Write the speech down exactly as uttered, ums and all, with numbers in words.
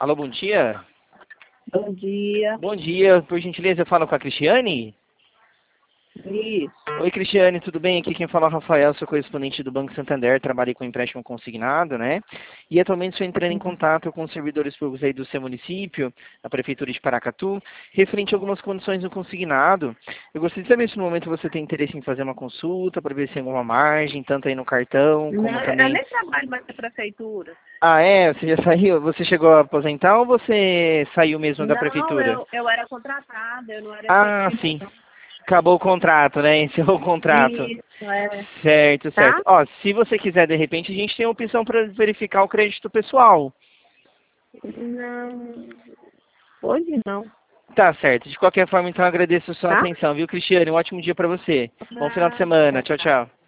Alô, bom dia. Bom dia. Bom dia, por gentileza, eu falo com a Cristiane? Isso. Oi, Cristiane, tudo bem? Aqui quem fala é o Rafael, sou correspondente do Banco Santander, trabalhei com empréstimo consignado, né? E atualmente estou entrando em contato com os servidores públicos aí do seu município, da Prefeitura de Paracatu, referente a algumas condições do consignado. Eu gostaria de saber se no momento você tem interesse em fazer uma consulta, para ver se tem alguma margem, tanto aí no cartão, como Não, também... eu nem trabalho mais na prefeitura. Ah, é? Você já saiu? Você chegou a aposentar ou você saiu mesmo da Não, Prefeitura? eu, eu era contratada, eu não era Ah, efetiva, sim. não. Acabou o contrato, né? Encerrou o contrato. Isso, é. Certo, certo. Tá? Ó, se você quiser, de repente, a gente tem a opção para verificar o crédito pessoal. Não, hoje não. Tá certo. De qualquer forma, então, agradeço a sua Tá? atenção, viu, Cristiane? Um ótimo dia para você. Bom final de semana. Nada, Tchau, tá. tchau.